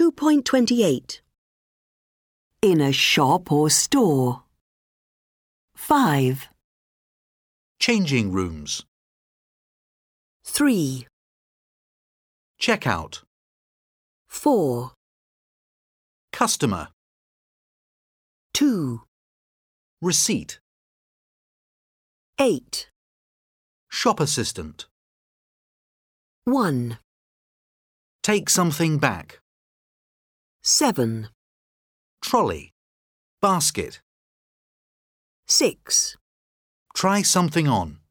2.28. In a shop or store. 5. Changing rooms. 3. Checkout. 4. Customer. 2. Receipt. 8. Shop assistant. 1. Take something back. 7. Trolley. Basket. 6. Try something on.